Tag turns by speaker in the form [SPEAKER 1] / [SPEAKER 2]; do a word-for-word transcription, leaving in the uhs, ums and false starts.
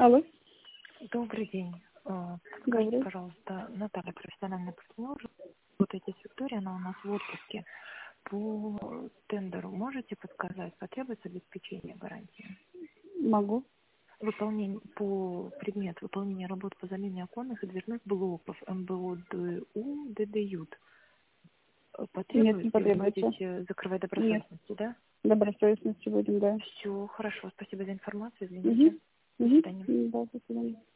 [SPEAKER 1] Алло.
[SPEAKER 2] Добрый день. Э, Скажите,
[SPEAKER 1] Добрый.
[SPEAKER 2] пожалуйста, Наталья, профессиональный партнер. Вот эти Виктория, она у нас в отпуске. По тендеру можете подсказать, потребуется обеспечение гарантии?
[SPEAKER 1] Могу.
[SPEAKER 2] Выполнение по предмет выполнения работ по замене оконных и дверных блоков МБО-ДУ ДДЮТ.
[SPEAKER 1] Нет, не
[SPEAKER 2] Потребуете, вы
[SPEAKER 1] потребуется.
[SPEAKER 2] будете закрывать
[SPEAKER 1] Нет.
[SPEAKER 2] добросовестностью, да?
[SPEAKER 1] Добросовестности будем, да.
[SPEAKER 2] Все, хорошо, спасибо за информацию,
[SPEAKER 1] Угу.
[SPEAKER 2] извините. До
[SPEAKER 1] Угу.
[SPEAKER 2] свидания.
[SPEAKER 1] Да, до свидания.